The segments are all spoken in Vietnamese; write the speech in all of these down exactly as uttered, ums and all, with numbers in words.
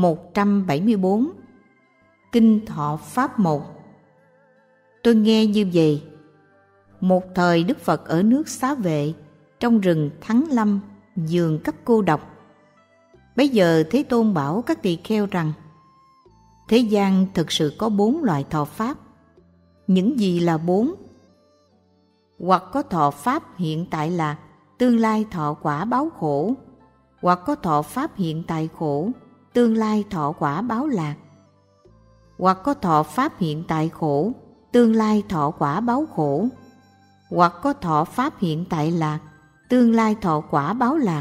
một trăm bảy mươi bốn. Kinh Thọ Pháp một. Tôi nghe như vậy: một thời Đức Phật ở nước Xá Vệ, trong rừng Thắng Lâm, giường cấp cô độc. Bấy giờ Thế Tôn bảo các tỳ kheo rằng: thế gian thực sự có bốn loại thọ pháp. Những gì là bốn? Hoặc có thọ pháp hiện tại lạc, tương lai thọ quả báo khổ. Hoặc có thọ pháp hiện tại khổ, tương lai thọ quả báo lạc. Hoặc có thọ pháp hiện tại khổ, tương lai thọ quả báo khổ. Hoặc có thọ pháp hiện tại lạc, tương lai thọ quả báo lạc.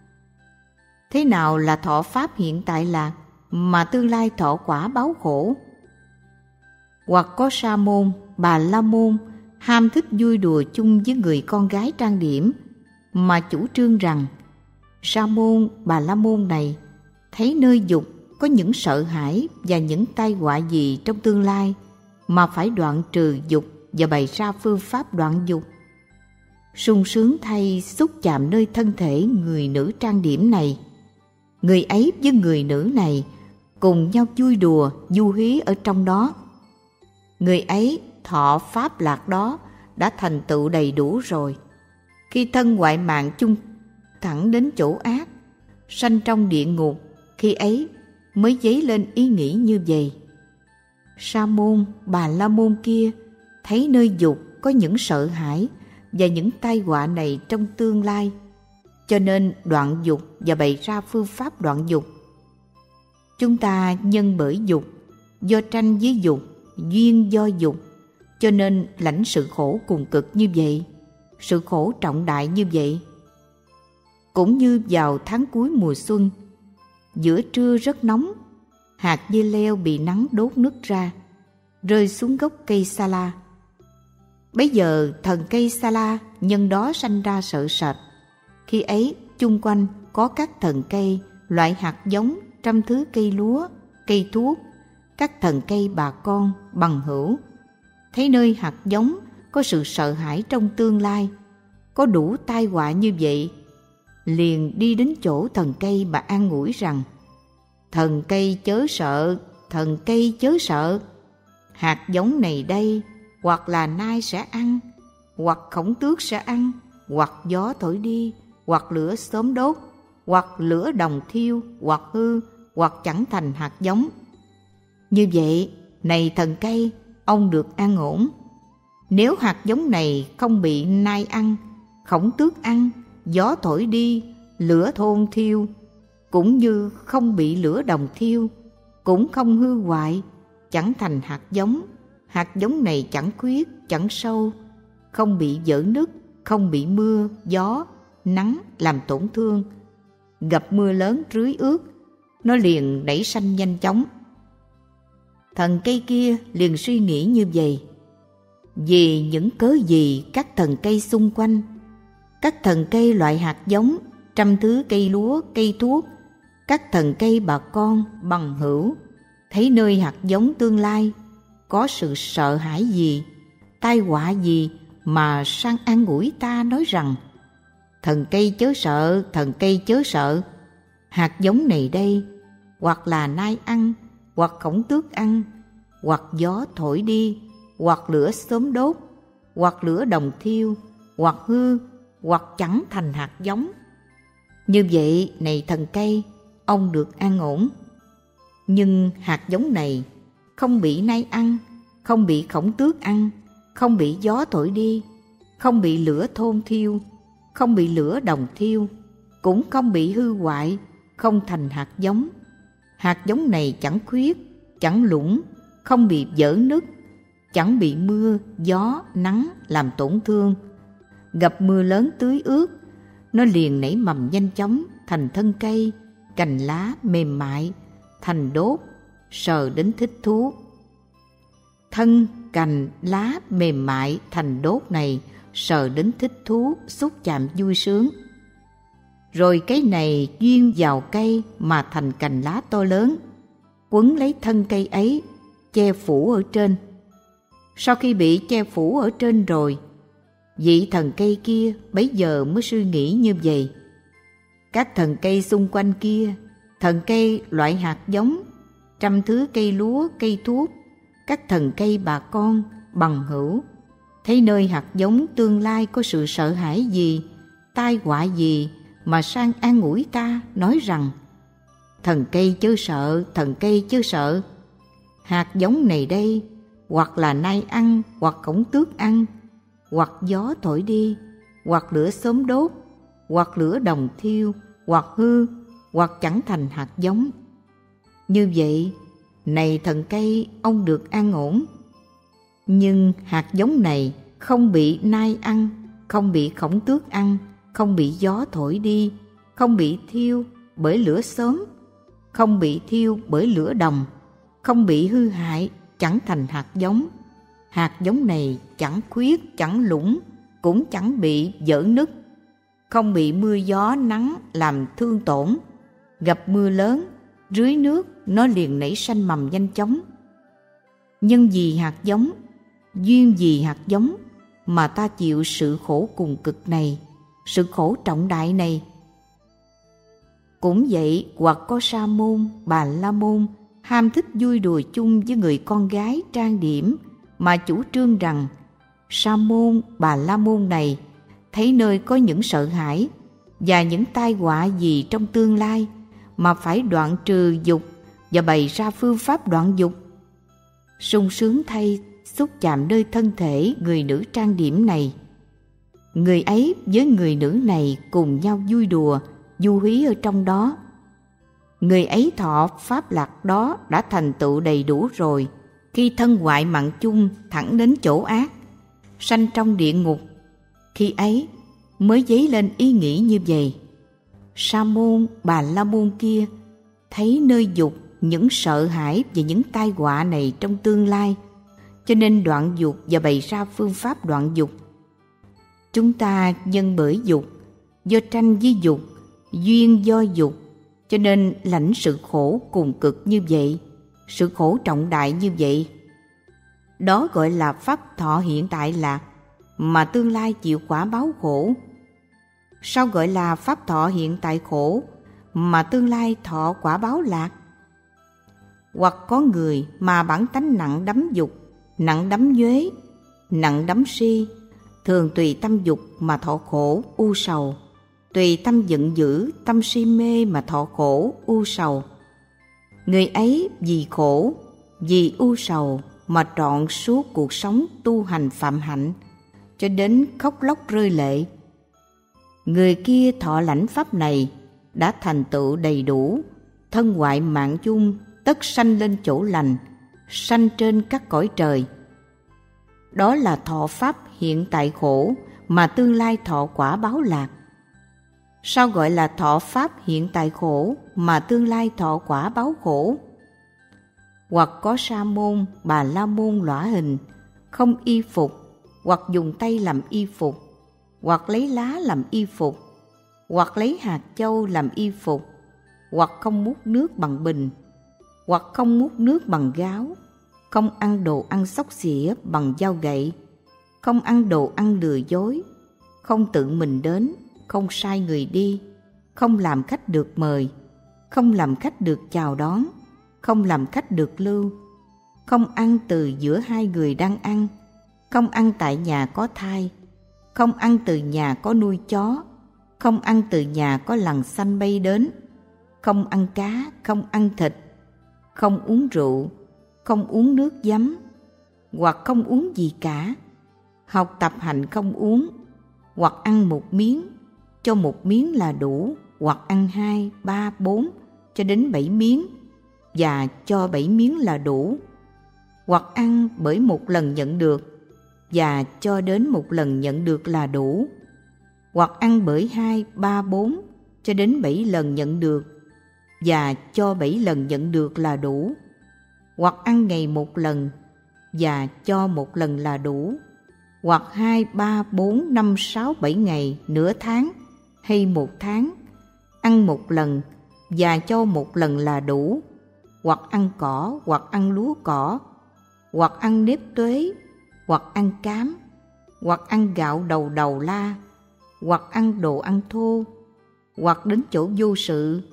Thế nào là thọ pháp hiện tại lạc mà tương lai thọ quả báo khổ? Hoặc có sa môn, bà la môn ham thích vui đùa chung với người con gái trang điểm, mà chủ trương rằng sa môn, bà la môn này thấy nơi dục có những sợ hãi và những tai họa gì trong tương lai, mà phải đoạn trừ dục và bày ra phương pháp đoạn dục. Sung sướng thay xúc chạm nơi thân thể người nữ trang điểm này. Người ấy với người nữ này cùng nhau vui đùa, du hí ở trong đó. Người ấy thọ pháp lạc đó đã thành tựu đầy đủ rồi. Khi thân ngoại mạng chung thẳng đến chỗ ác, sanh trong địa ngục, khi ấy mới dấy lên ý nghĩ như vậy. Sa môn, bà la môn kia thấy nơi dục có những sợ hãi và những tai họa này trong tương lai, cho nên đoạn dục và bày ra phương pháp đoạn dục. Chúng ta nhân bởi dục, do tranh với dục, duyên do dục, cho nên lãnh sự khổ cùng cực như vậy, sự khổ trọng đại như vậy. Cũng như vào tháng cuối mùa xuân, giữa trưa rất nóng, hạt dưa leo bị nắng đốt nứt ra, rơi xuống gốc cây sa la. Bấy giờ thần cây sa la nhân đó sanh ra sợ sệt. Khi ấy chung quanh có các thần cây, loại hạt giống trăm thứ cây lúa, cây thuốc, các thần cây bà con, bằng hữu. Thấy nơi hạt giống có sự sợ hãi trong tương lai, có đủ tai họa như vậy, liền đi đến chỗ thần cây mà an ủi rằng: thần cây chớ sợ, thần cây chớ sợ. Hạt giống này đây, hoặc là nai sẽ ăn, hoặc khổng tước sẽ ăn, hoặc gió thổi đi, hoặc lửa xóm đốt, hoặc lửa đồng thiêu, hoặc hư, hoặc chẳng thành hạt giống. Như vậy, này thần cây, ông được an ổn. Nếu hạt giống này không bị nai ăn, khổng tước ăn, gió thổi đi, lửa thôn thiêu, cũng như không bị lửa đồng thiêu, cũng không hư hoại, chẳng thành hạt giống. Hạt giống này chẳng khuyết, chẳng sâu, không bị vỡ nứt, không bị mưa, gió, nắng làm tổn thương. Gặp mưa lớn rưới ướt, nó liền nảy sanh nhanh chóng. Thần cây kia liền suy nghĩ như vậy: vì những cớ gì các thần cây xung quanh, các thần cây loại hạt giống, trăm thứ cây lúa, cây thuốc, các thần cây bà con, bằng hữu, thấy nơi hạt giống tương lai có sự sợ hãi gì, tai họa gì, mà sang an ủi ta nói rằng: thần cây chớ sợ, thần cây chớ sợ. Hạt giống này đây, hoặc là nai ăn, hoặc khổng tước ăn, hoặc gió thổi đi, hoặc lửa xóm đốt, hoặc lửa đồng thiêu, hoặc hư, hoặc chẳng thành hạt giống. Như vậy, này thần cây, ông được an ổn. Nhưng hạt giống này không bị nai ăn, không bị khổng tước ăn, không bị gió thổi đi, không bị lửa thôn thiêu, không bị lửa đồng thiêu, cũng không bị hư hoại, không thành hạt giống. Hạt giống này chẳng khuyết, chẳng lũng, không bị vỡ nứt, chẳng bị mưa, gió, nắng làm tổn thương. Gặp mưa lớn tưới ướt, nó liền nảy mầm nhanh chóng, thành thân cây, cành lá mềm mại, thành đốt, sờ đến thích thú. Thân, cành, lá mềm mại thành đốt này, sờ đến thích thú, xúc chạm vui sướng. Rồi cái này duyên vào cây mà thành cành lá to lớn, quấn lấy thân cây ấy, che phủ ở trên. Sau khi bị che phủ ở trên rồi, vị thần cây kia bấy giờ mới suy nghĩ như vậy: các thần cây xung quanh kia thần cây loại hạt giống, trăm thứ cây lúa, cây thuốc, các thần cây bà con, bằng hữu, thấy nơi hạt giống tương lai có sự sợ hãi gì, tai họa gì mà sang an ủi ta, nói rằng: thần cây chớ sợ, thần cây chớ sợ. Hạt giống này đây, hoặc là nai ăn, hoặc khổng tước ăn, hoặc gió thổi đi, hoặc lửa xóm đốt, hoặc lửa đồng thiêu, hoặc hư, hoặc chẳng thành hạt giống. Như vậy, này thần cây, ông được an ổn. Nhưng hạt giống này không bị nai ăn, không bị khổng tước ăn, không bị gió thổi đi, không bị thiêu bởi lửa xóm, không bị thiêu bởi lửa đồng, không bị hư hại, chẳng thành hạt giống. Hạt giống này chẳng khuyết, chẳng lủng, cũng chẳng bị vỡ nứt, không bị mưa gió nắng làm thương tổn. Gặp mưa lớn, rưới nước, nó liền nảy sanh mầm nhanh chóng. Nhân vì hạt giống, duyên vì hạt giống mà ta chịu sự khổ cùng cực này, sự khổ trọng đại này. Cũng vậy, hoặc có sa môn, bà la môn ham thích vui đùa chung với người con gái trang điểm mà chủ trương rằng sa môn, bà la môn này thấy nơi có những sợ hãi và những tai họa gì trong tương lai mà phải đoạn trừ dục và bày ra phương pháp đoạn dục. Sung sướng thay xúc chạm nơi thân thể người nữ trang điểm này. Người ấy với người nữ này cùng nhau vui đùa, du hí ở trong đó. Người ấy thọ pháp lạc đó đã thành tựu đầy đủ rồi, khi thân hoại mạng chung thẳng đến chỗ ác, sanh trong địa ngục. Khi ấy mới dấy lên ý nghĩ như vậy: sa môn, bà la môn kia thấy nơi dục những sợ hãi và những tai họa này trong tương lai, cho nên đoạn dục và bày ra phương pháp đoạn dục. Chúng ta nhân bởi dục, do tranh với dục, duyên do dục, cho nên lãnh sự khổ cùng cực như vậy, sự khổ trọng đại như vậy. Đó gọi là pháp thọ hiện tại lạc, mà tương lai chịu quả báo khổ. Sao gọi là pháp thọ hiện tại khổ, mà tương lai thọ quả báo lạc? Hoặc có người mà bản tánh nặng đắm dục, nặng đắm nhuế, nặng đắm si, thường tùy tâm dục mà thọ khổ, u sầu, tùy tâm giận dữ, tâm si mê mà thọ khổ, u sầu. Người ấy vì khổ, vì u sầu mà trọn suốt cuộc sống tu hành phạm hạnh, cho đến khóc lóc rơi lệ. Người kia thọ lãnh pháp này đã thành tựu đầy đủ, thân hoại mạng chung tất sanh lên chỗ lành, sanh trên các cõi trời. Đó là thọ pháp hiện tại khổ mà tương lai thọ quả báo lạc. Sao gọi là thọ pháp hiện tại khổ mà tương lai thọ quả báo khổ? Hoặc có sa môn, bà la môn lõa hình, không y phục, hoặc dùng tay làm y phục, hoặc lấy lá làm y phục, hoặc lấy hạt châu làm y phục, hoặc không múc nước bằng bình, hoặc không múc nước bằng gáo, không ăn đồ ăn xóc xỉa bằng dao gậy, không ăn đồ ăn lừa dối, không tự mình đến, không sai người đi, không làm khách được mời, không làm khách được chào đón, không làm khách được lưu, không ăn từ giữa hai người đang ăn, không ăn tại nhà có thai, không ăn từ nhà có nuôi chó, không ăn từ nhà có lằn xanh bay đến, không ăn cá, không ăn thịt, không uống rượu, không uống nước giấm, hoặc không uống gì cả, học tập hành không uống, hoặc ăn một miếng, cho một miếng là đủ, hoặc ăn hai, ba, bốn, cho đến bảy miếng, và cho bảy miếng là đủ, hoặc ăn bởi một lần nhận được, và cho đến một lần nhận được là đủ, hoặc ăn bởi hai, ba, bốn, cho đến bảy lần nhận được, và cho bảy lần nhận được là đủ, hoặc ăn ngày một lần, và cho một lần là đủ, hoặc hai, ba, bốn, năm, sáu, bảy ngày, nửa tháng, hay một tháng, ăn một lần, và cho một lần là đủ, hoặc ăn cỏ, hoặc ăn lúa cỏ, hoặc ăn nếp tuế, hoặc ăn cám, hoặc ăn gạo đầu đầu la, hoặc ăn đồ ăn thô, hoặc đến chỗ vô sự,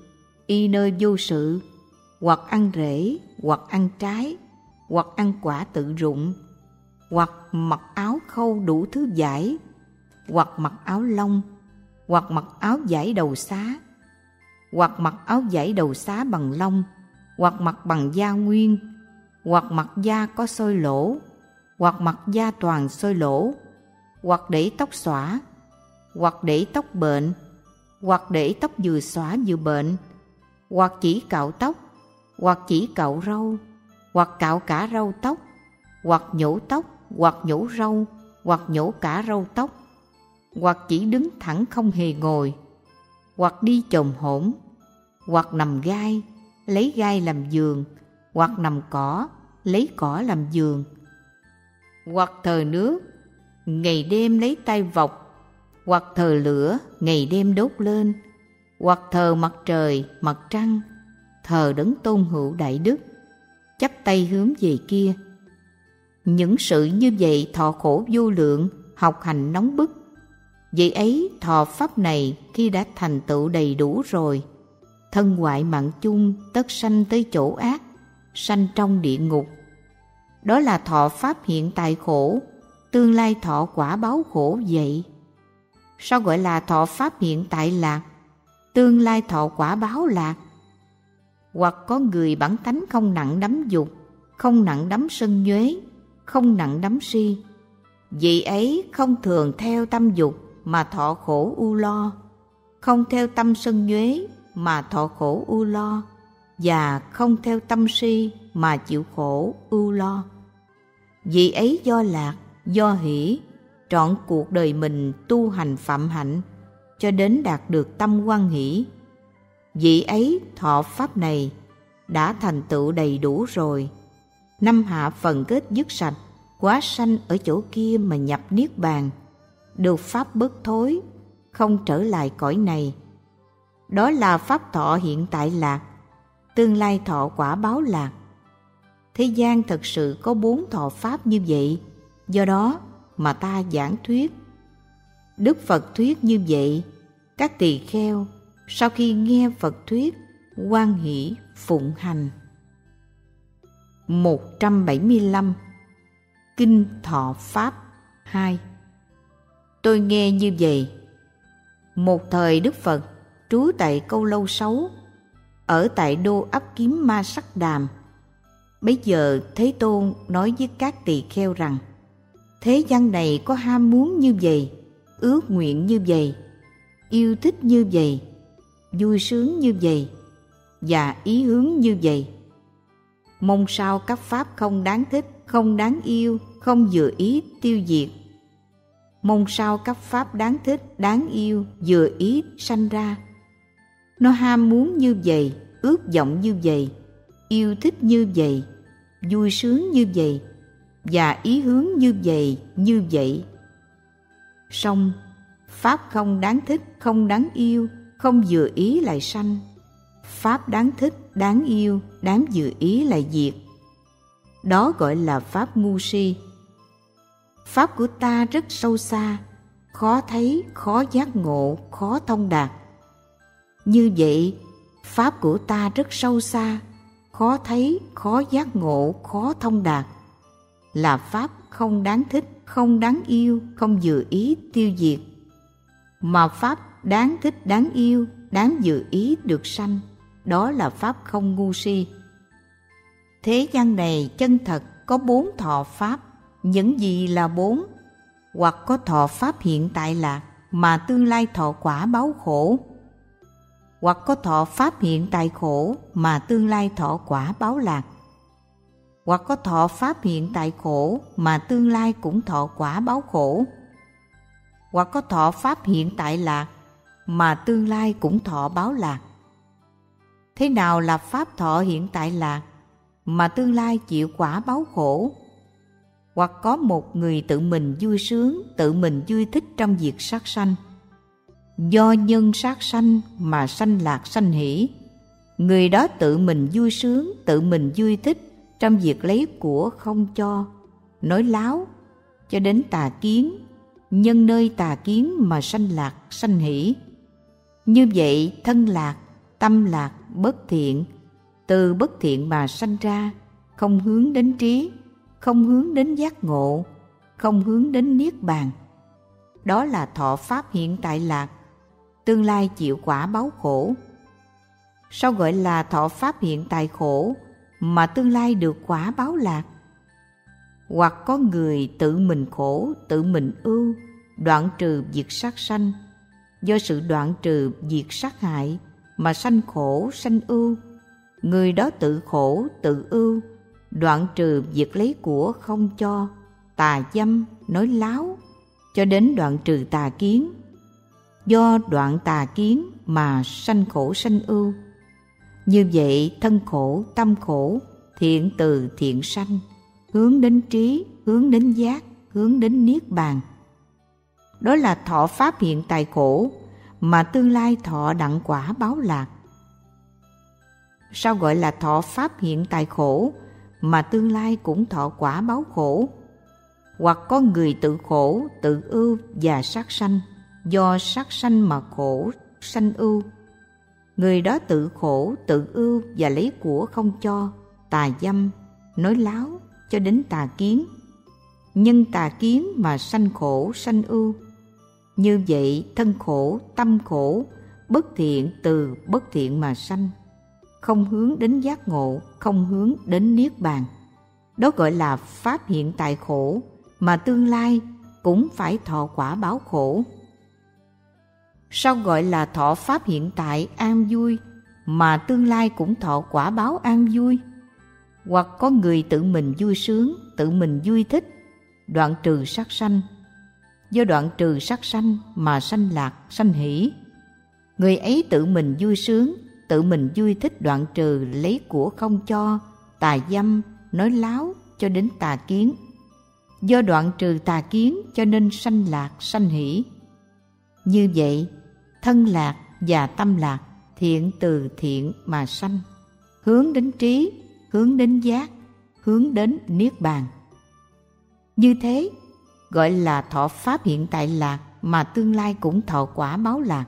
y nơi vô sự, hoặc ăn rễ, hoặc ăn trái, hoặc ăn quả tự rụng, hoặc mặc áo khâu đủ thứ vải, hoặc mặc áo lông, hoặc mặc áo vải đầu xá, hoặc mặc áo vải đầu xá bằng lông, hoặc mặc bằng da nguyên, hoặc mặc da có xôi lỗ, hoặc mặc da toàn xôi lỗ, hoặc để tóc xõa, hoặc để tóc bệnh, hoặc để tóc vừa xõa vừa bệnh, hoặc chỉ cạo tóc, hoặc chỉ cạo râu, hoặc cạo cả râu tóc, hoặc nhổ tóc, hoặc nhổ râu, hoặc nhổ cả râu tóc, hoặc chỉ đứng thẳng không hề ngồi, hoặc đi chồm hổm, hoặc nằm gai, lấy gai làm giường, hoặc nằm cỏ, lấy cỏ làm giường, hoặc thờ nước, ngày đêm lấy tay vọc, hoặc thờ lửa, ngày đêm đốt lên, hoặc thờ mặt trời, mặt trăng, thờ đấng tôn hữu đại đức, chắp tay hướng về kia. Những sự như vậy thọ khổ vô lượng, học hành nóng bức. Vậy ấy thọ pháp này khi đã thành tựu đầy đủ rồi, thân hoại mạng chung tất sanh tới chỗ ác, sanh trong địa ngục. Đó là thọ pháp hiện tại khổ, tương lai thọ quả báo khổ vậy. Sao gọi là thọ pháp hiện tại lạc, tương lai thọ quả báo lạc? Hoặc có người bản tánh không nặng đắm dục, không nặng đắm sân nhuế, không nặng đắm si. Vị ấy không thường theo tâm dục mà thọ khổ ưu lo, không theo tâm sân nhuế mà thọ khổ ưu lo, và không theo tâm si mà chịu khổ ưu lo. Vị ấy do lạc, do hỷ, trọn cuộc đời mình tu hành phạm hạnh, cho đến đạt được tâm hoan hỷ. Vị ấy thọ pháp này đã thành tựu đầy đủ rồi, năm hạ phần kết dứt sạch, quá sanh ở chỗ kia mà nhập niết bàn, được pháp bất thối, không trở lại cõi này. Đó là pháp thọ hiện tại lạc, tương lai thọ quả báo lạc. Thế gian thật sự có bốn thọ pháp như vậy, do đó mà ta giảng thuyết. Đức Phật thuyết như vậy, các tỳ kheo sau khi nghe Phật thuyết, hoan hỷ phụng hành. một trăm bảy mươi lăm. Kinh Thọ Pháp hai. Tôi nghe như vậy. Một thời Đức Phật trú tại Câu Lâu Sáu, ở tại đô ấp Kiếm Ma Sắc Đàm. Bấy giờ Thế Tôn nói với các tỳ kheo rằng: thế gian này có ham muốn như vậy, ước nguyện như vậy, yêu thích như vậy, vui sướng như vậy, và ý hướng như vậy. Mong sao các pháp không đáng thích, không đáng yêu, không vừa ý tiêu diệt. Mong sao các pháp đáng thích, đáng yêu, vừa ý sanh ra. Nó ham muốn như vậy, ước vọng như vậy, yêu thích như vậy, vui sướng như vậy, và ý hướng như vậy, như vậy. Song pháp không đáng thích, không đáng yêu, không vừa ý lại sanh. Pháp đáng thích, đáng yêu, đáng vừa ý lại diệt. Đó gọi là pháp ngu si. Pháp của ta rất sâu xa, khó thấy, khó giác ngộ, khó thông đạt. Như vậy, pháp của ta rất sâu xa, khó thấy, khó giác ngộ, khó thông đạt, là pháp không đáng thích, không đáng yêu, không vừa ý tiêu diệt. Mà pháp đáng thích, đáng yêu, đáng vừa ý được sanh, đó là pháp không ngu si. Thế gian này chân thật có bốn thọ pháp. Những gì là bốn? Hoặc có thọ pháp hiện tại lạc mà tương lai thọ quả báo khổ, hoặc có thọ pháp hiện tại khổ mà tương lai thọ quả báo lạc, hoặc có thọ pháp hiện tại khổ mà tương lai cũng thọ quả báo khổ, hoặc có thọ pháp hiện tại lạc mà tương lai cũng thọ báo lạc. Thế nào là pháp thọ hiện tại lạc mà tương lai chịu quả báo khổ? Hoặc có một người tự mình vui sướng, tự mình vui thích trong việc sát sanh. Do nhân sát sanh mà sanh lạc sanh hỷ. Người đó tự mình vui sướng, tự mình vui thích trong việc lấy của không cho, nói láo, cho đến tà kiến, nhân nơi tà kiến mà sanh lạc sanh hỷ. Như vậy thân lạc, tâm lạc, bất thiện, từ bất thiện mà sanh ra, không hướng đến trí, không hướng đến giác ngộ, không hướng đến niết bàn. Đó là thọ pháp hiện tại lạc, tương lai chịu quả báo khổ. Sao gọi là thọ pháp hiện tại khổ mà tương lai được quả báo lạc? Hoặc có người tự mình khổ, tự mình ưu, đoạn trừ diệt sát sanh. Do sự đoạn trừ diệt sát hại mà sanh khổ sanh ưu. Người đó tự khổ, tự ưu, đoạn trừ diệt lấy của không cho, tà dâm, nói láo, cho đến đoạn trừ tà kiến. Do đoạn tà kiến mà sanh khổ sanh ưu. Như vậy thân khổ, tâm khổ, thiện từ thiện sanh, hướng đến trí, hướng đến giác, hướng đến niết bàn. Đó là thọ pháp hiện tại khổ mà tương lai thọ đặng quả báo lạc. Sao gọi là thọ pháp hiện tại khổ mà tương lai cũng thọ quả báo khổ? Hoặc có người tự khổ, tự ưu và sát sanh, do sát sanh mà khổ sanh ưu. Người đó tự khổ, tự ưu và lấy của không cho, tà dâm, nói láo, cho đến tà kiến. Nhân tà kiến mà sanh khổ sanh ưu. Như vậy thân khổ, tâm khổ, bất thiện từ bất thiện mà sanh, không hướng đến giác ngộ, không hướng đến niết bàn. Đó gọi là pháp hiện tại khổ mà tương lai cũng phải thọ quả báo khổ. Sao gọi là thọ pháp hiện tại an vui mà tương lai cũng thọ quả báo an vui? Hoặc có người tự mình vui sướng, tự mình vui thích, đoạn trừ sát sanh. Do đoạn trừ sát sanh mà sanh lạc, sanh hỷ. Người ấy tự mình vui sướng, tự mình vui thích đoạn trừ lấy của không cho, tà dâm, nói láo, cho đến tà kiến. Do đoạn trừ tà kiến cho nên sanh lạc, sanh hỷ. Như vậy, thân lạc và tâm lạc, thiện từ thiện mà sanh, hướng đến trí, hướng đến giác, hướng đến niết bàn. Như thế, gọi là thọ pháp hiện tại lạc mà tương lai cũng thọ quả báo lạc.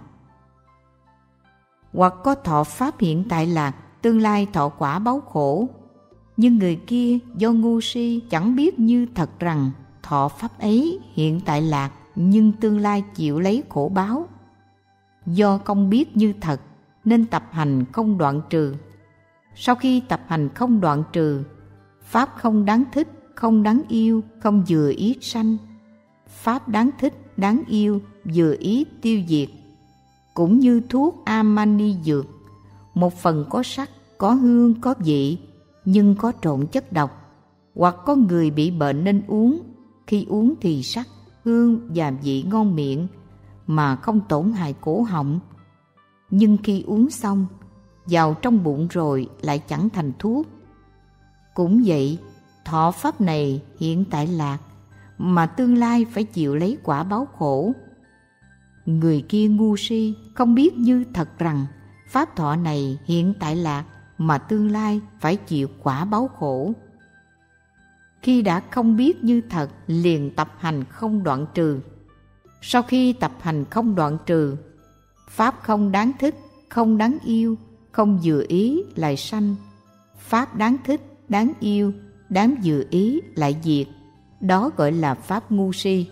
Hoặc có thọ pháp hiện tại lạc, tương lai thọ quả báo khổ. Nhưng người kia do ngu si chẳng biết như thật rằng thọ pháp ấy hiện tại lạc nhưng tương lai chịu lấy khổ báo. Do không biết như thật nên tập hành không đoạn trừ. Sau khi tập hành không đoạn trừ, pháp không đáng thích, không đáng yêu, không vừa ý sanh. Pháp đáng thích, đáng yêu, vừa ý tiêu diệt. Cũng như thuốc amani dược, một phần có sắc, có hương, có vị, nhưng có trộn chất độc. Hoặc có người bị bệnh nên uống, khi uống thì sắc, hương và vị ngon miệng, mà không tổn hại cổ họng. Nhưng khi uống xong, vào trong bụng rồi lại chẳng thành thuốc. Cũng vậy, thọ pháp này hiện tại lạc, mà tương lai phải chịu lấy quả báo khổ. Người kia ngu si, không biết như thật rằng pháp thọ này hiện tại lạc, mà tương lai phải chịu quả báo khổ. Khi đã không biết như thật, liền tập hành không đoạn trừ. Sau khi tập hành không đoạn trừ, pháp không đáng thích, không đáng yêu, không vừa ý lại sanh. Pháp đáng thích, đáng yêu, đáng vừa ý lại diệt. Đó gọi là pháp ngu si.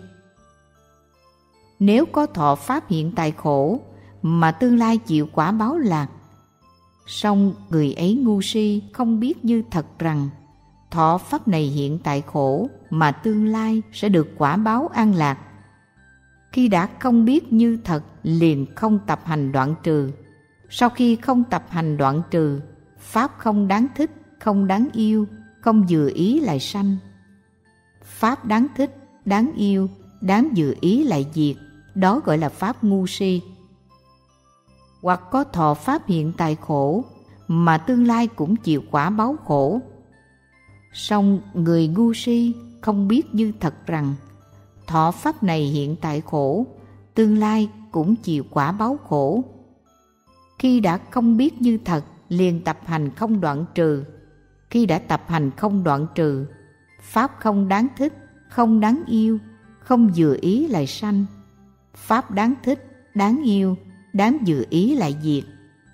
Nếu có thọ pháp hiện tại khổ mà tương lai chịu quả báo lạc, song người ấy ngu si không biết như thật rằng thọ pháp này hiện tại khổ mà tương lai sẽ được quả báo an lạc. Khi đã không biết như thật, liền không tập hành đoạn trừ. Sau khi không tập hành đoạn trừ, pháp không đáng thích, không đáng yêu, không vừa ý lại sanh. Pháp đáng thích, đáng yêu, đáng vừa ý lại diệt. Đó gọi là pháp ngu si. Hoặc có thọ pháp hiện tại khổ mà tương lai cũng chịu quả báo khổ. Song người ngu si không biết như thật rằng thọ pháp này hiện tại khổ, tương lai cũng chịu quả báo khổ. Khi đã không biết như thật, liền tập hành không đoạn trừ. Khi đã tập hành không đoạn trừ, pháp không đáng thích, không đáng yêu, không vừa ý lại sanh. Pháp đáng thích, đáng yêu, đáng vừa ý lại diệt.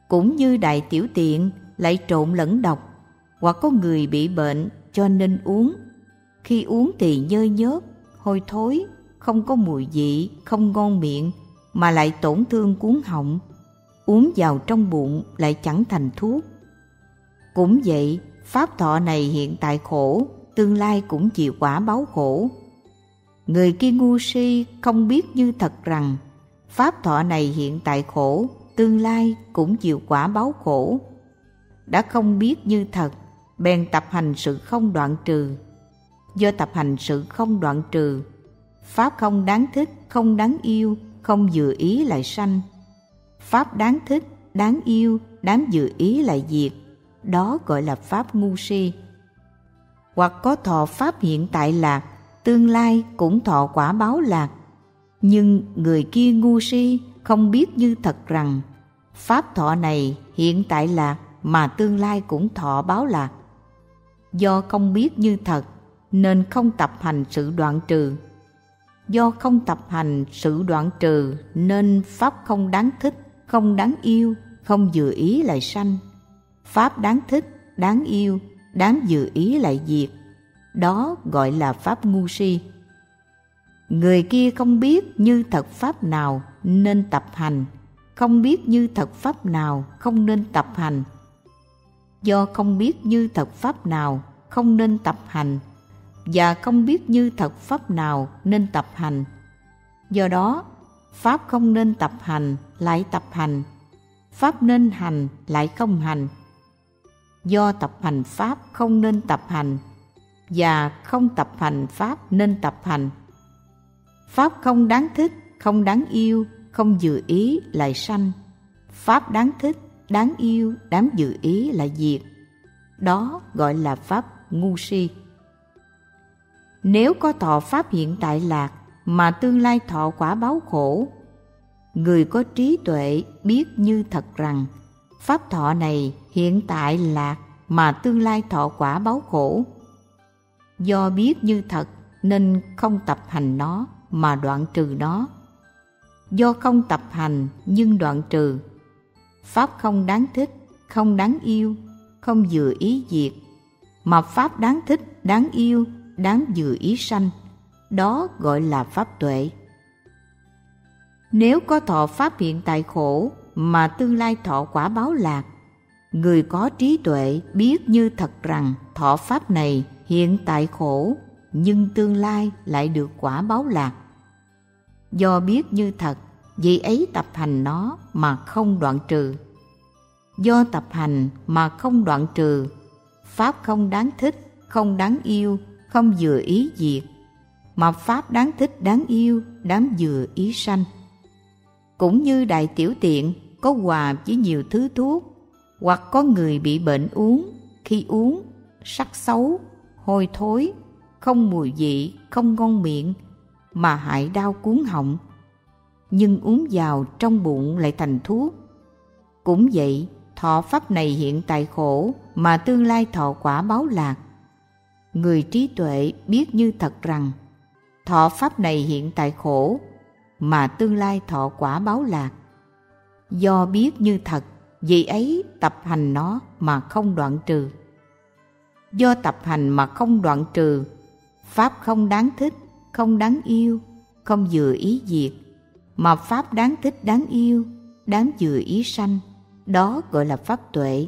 Cũng như đại tiểu tiện lại trộn lẫn độc, hoặc có người bị bệnh cho nên uống. Khi uống thì nhơ nhớp, hôi thối, không có mùi vị, không ngon miệng, mà lại tổn thương cuống họng. Uống vào trong bụng lại chẳng thành thuốc. Cũng vậy, pháp thọ này hiện tại khổ, tương lai cũng chịu quả báo khổ. Người kia ngu si không biết như thật rằng pháp thọ này hiện tại khổ, tương lai cũng chịu quả báo khổ. Đã không biết như thật, bèn tập hành sự không đoạn trừ. Do tập hành sự không đoạn trừ, pháp không đáng thích, không đáng yêu, không vừa ý lại sanh. Pháp đáng thích, đáng yêu, đáng vừa ý lại diệt. Đó gọi là pháp ngu si. Hoặc có thọ pháp hiện tại lạc, tương lai cũng thọ quả báo lạc. Nhưng người kia ngu si không biết như thật rằng pháp thọ này hiện tại lạc mà tương lai cũng thọ báo lạc. Do không biết như thật nên không tập hành sự đoạn trừ. Do không tập hành sự đoạn trừ nên pháp không đáng thích, không đáng yêu, không vừa ý lại sanh. Pháp đáng thích, đáng yêu, đáng vừa ý lại diệt. Đó gọi là pháp ngu si. Người kia không biết như thật pháp nào nên tập hành, không biết như thật pháp nào không nên tập hành. Do không biết như thật pháp nào không nên tập hành, và không biết như thật pháp nào nên tập hành, do đó pháp không nên tập hành lại tập hành, pháp nên hành lại không hành. Do tập hành pháp không nên tập hành, và không tập hành pháp nên tập hành. Pháp không đáng thích, không đáng yêu, không vừa ý lại sanh. Pháp đáng thích, đáng yêu, đáng vừa ý lại diệt. Đó gọi là pháp ngu si. Nếu có thọ pháp hiện tại lạc mà tương lai thọ quả báo khổ, người có trí tuệ biết như thật rằng pháp thọ này hiện tại lạc mà tương lai thọ quả báo khổ. Do biết như thật nên không tập hành nó mà đoạn trừ nó. Do không tập hành nhưng đoạn trừ, pháp không đáng thích, không đáng yêu, không vừa ý diệt, mà pháp đáng thích, đáng yêu, đáng vừa ý sanh. Đó gọi là pháp tuệ. Nếu có thọ pháp hiện tại khổ mà tương lai thọ quả báo lạc, người có trí tuệ biết như thật rằng thọ pháp này hiện tại khổ nhưng tương lai lại được quả báo lạc. Do biết như thật, vì ấy tập hành nó mà không đoạn trừ. Do tập hành mà không đoạn trừ, pháp không đáng thích, không đáng yêu, không vừa ý diệt, mà pháp đáng thích, đáng yêu, đáng vừa ý sanh. Cũng như đại tiểu tiện có hòa với nhiều thứ thuốc, hoặc có người bị bệnh uống, khi uống sắc xấu, hôi thối, không mùi vị, không ngon miệng, mà hại đau cuống họng, nhưng uống vào trong bụng lại thành thuốc. Cũng vậy, thọ pháp này hiện tại khổ mà tương lai thọ quả báo lạc. Người trí tuệ biết như thật rằng thọ pháp này hiện tại khổ mà tương lai thọ quả báo lạc. Do biết như thật, vì ấy tập hành nó mà không đoạn trừ. Do tập hành mà không đoạn trừ, pháp không đáng thích, không đáng yêu, không vừa ý diệt, mà pháp đáng thích, đáng yêu, đáng vừa ý sanh. Đó gọi là pháp tuệ.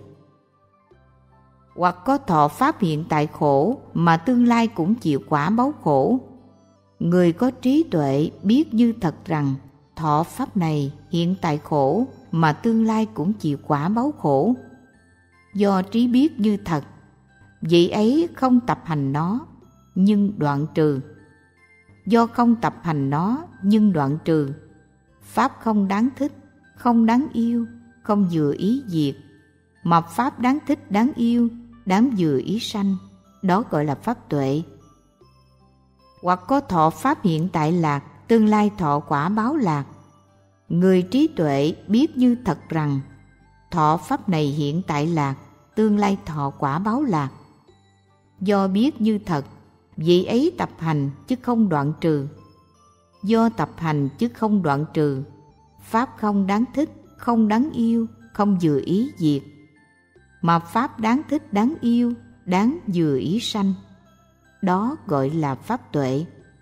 Hoặc có thọ pháp hiện tại khổ mà tương lai cũng chịu quả báo khổ. Người có trí tuệ biết như thật rằng thọ pháp này hiện tại khổ mà tương lai cũng chịu quả báo khổ. Do trí biết như thật, vị ấy không tập hành nó nhưng đoạn trừ. Do không tập hành nó nhưng đoạn trừ, pháp không đáng thích, không đáng yêu, không vừa ý diệt, mà pháp đáng thích, đáng yêu, đáng vừa ý sanh. Đó gọi là pháp tuệ. Hoặc có thọ pháp hiện tại lạc, tương lai thọ quả báo lạc. Người trí tuệ biết như thật rằng thọ pháp này hiện tại lạc, tương lai thọ quả báo lạc. Do biết như thật, vị ấy tập hành chứ không đoạn trừ. Do tập hành chứ không đoạn trừ, pháp không đáng thích, không đáng yêu, không vừa ý diệt, mà pháp đáng thích đáng yêu, đáng vừa ý sanh. Đó gọi là pháp tuệ.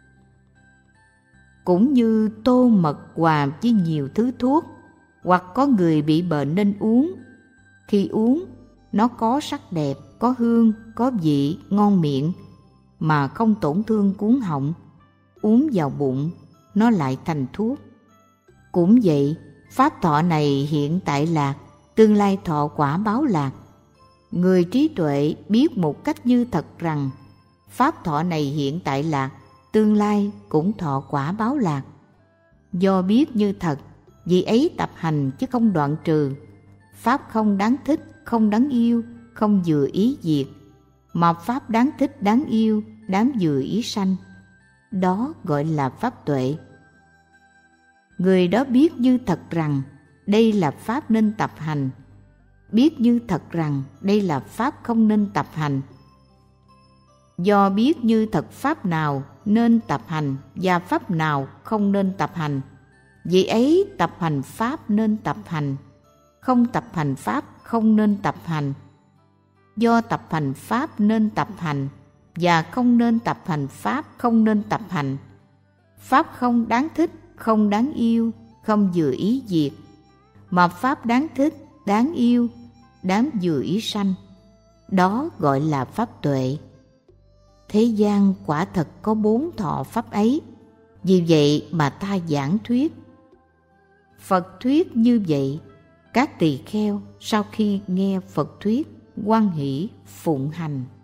Cũng như tô mật hòa với nhiều thứ thuốc, hoặc có người bị bệnh nên uống. Khi uống, nó có sắc đẹp, có hương, có vị, ngon miệng, mà không tổn thương cuống họng. Uống vào bụng, nó lại thành thuốc. Cũng vậy, pháp thọ này hiện tại lạc, tương lai thọ quả báo lạc. Người trí tuệ biết một cách như thật rằng pháp thọ này hiện tại lạc, tương lai cũng thọ quả báo lạc. Do biết như thật, vì ấy tập hành chứ không đoạn trừ. Pháp không đáng thích, không đáng yêu, không vừa ý diệt, mà pháp đáng thích, đáng yêu, đáng vừa ý sanh. Đó gọi là pháp tuệ. Người đó biết như thật rằng đây là pháp nên tập hành, biết như thật rằng đây là pháp không nên tập hành. Do biết như thật pháp nào nên tập hành và pháp nào không nên tập hành, vì ấy tập hành pháp nên tập hành, không tập hành pháp không nên tập hành. Do tập hành pháp nên tập hành và không nên tập hành pháp không nên tập hành. Pháp không đáng thích, không đáng yêu, không vừa ý diệt, mà pháp đáng thích, đáng yêu, đáng vừa ý sanh. Đó gọi là pháp tuệ. Thế gian quả thật có bốn thọ pháp ấy, vì vậy mà ta giảng thuyết. Phật thuyết như vậy, các tỳ kheo sau khi nghe Phật thuyết hoan hỷ phụng hành.